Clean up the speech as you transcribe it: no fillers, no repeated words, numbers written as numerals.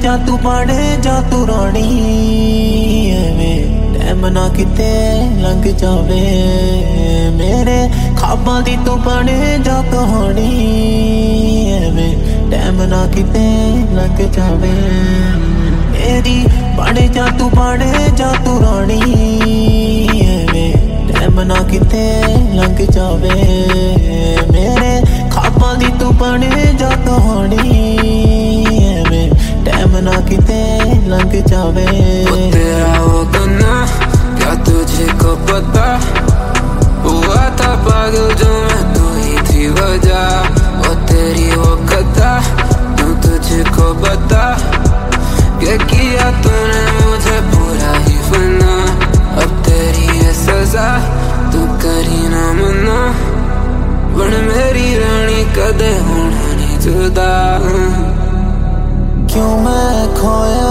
जा तू बने जा तू रानी एवें टैम ना किते लंघ जावे मेरे ख्वाबां दी तू बने जा कहानी एवें टैम ना किते लंघ जावे मेरी बने जा तू रानी एवें टैम ना किते लंघ जावे मेरे ख्वाबां दी तू बने जा कहानी एवें टैम ना किते लंघ जावे। वो तेरा होगा ना क्या तुझे को पता हुआ था पागल जो मैं तू ही थी वजह वो तेरी वो कथा तू तुझे को बता क्या किया तूने मुझे पूरा ही फना अब तेरी है सजा तू करी ना मना बन मेरी रानी कदे होना नहीं जुदा क्यों मैं खोया